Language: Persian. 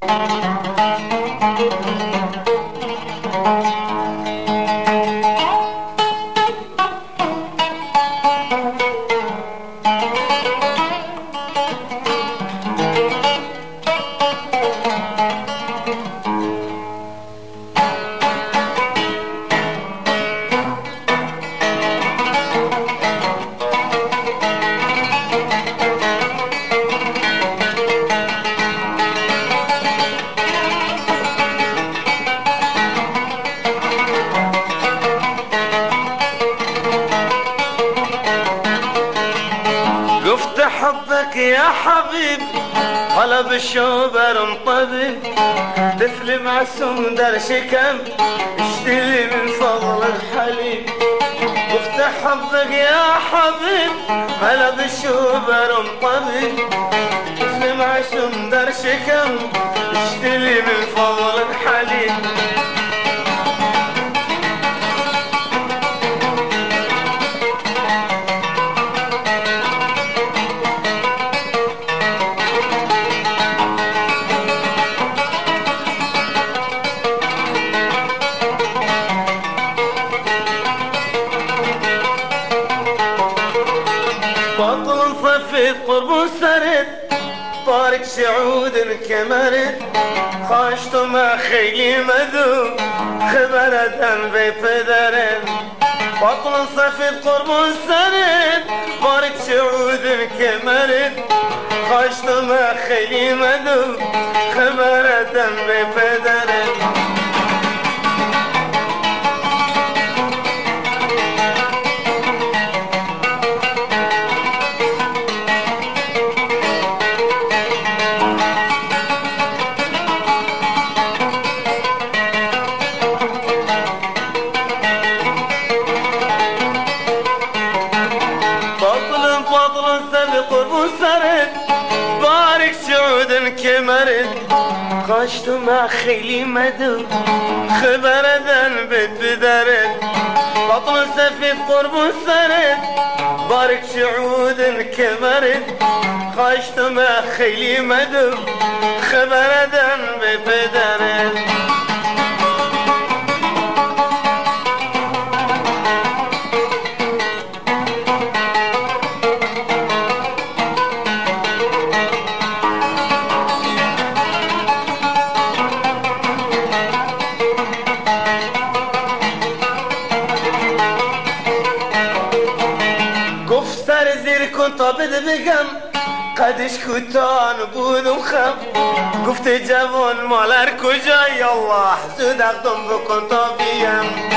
قفت حبك يا حبيب قلب الشوبر انطبب تسلم عالسم در شكم اشتري من فضل الحليب. قفت حبك يا حبيب قلب الشوبر انطبب تسلم عالسم در شكم اشتري من فضل الحليب. بطل صفيت قرب سرد طارق سعود كمرد خاشت مع خيلي مذوب خبرة بفدرد. بطل صفيت قرب سرد طارق سعود كمرد خاشت مع خيلي مذوب خبرة بفدرد. بطل سبق وسرد بارك سعود كمرد خاشت مع خيلي مدو خبر ذنبت بدرد. بطل سفيد قرب وسرد بارك سعود كمرد خاشت مع خيلي مدو خبر ذنبت بدرد. كنت بد بقم قدش كتان بود وخم قفت جوان مالر کجای الله زود اقدم بکن تا بیم.